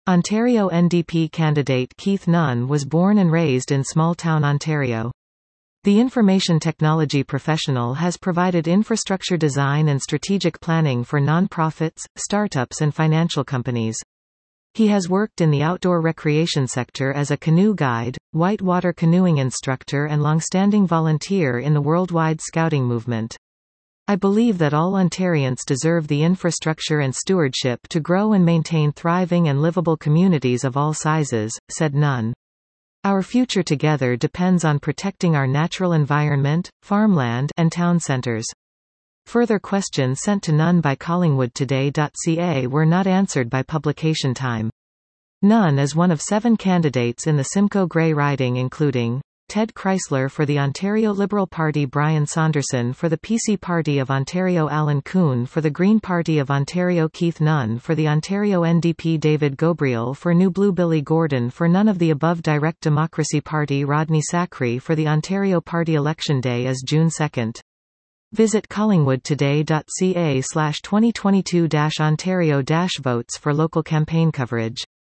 Ontario NDP candidate Keith Nunn was born and raised in small-town Ontario. The information technology professional has provided infrastructure design and strategic planning for non-profits, startups and financial companies. He has worked in the outdoor recreation sector as a canoe guide, whitewater canoeing instructor and long-standing volunteer in the worldwide scouting movement. I believe that all Ontarians deserve the infrastructure and stewardship to grow and maintain thriving and livable communities of all sizes, said Nunn. Our future together depends on protecting our natural environment, farmland, and town centres. Further questions sent to Nunn by collingwoodtoday.ca were not answered by publication time. Nunn is one of 7 candidates in the Simcoe Grey riding, including Ted Chrysler for the Ontario Liberal Party, Brian Saunderson for the PC Party of Ontario, Alan Kuhn for the Green Party of Ontario, Keith Nunn for the Ontario NDP, David Gobriel for New Blue, Billy Gordon for none of the above, Direct Democracy Party, Rodney Sacri for the Ontario Party. Election day is June 2. Visit collingwoodtoday.ca/2022-Ontario-votes for local campaign coverage.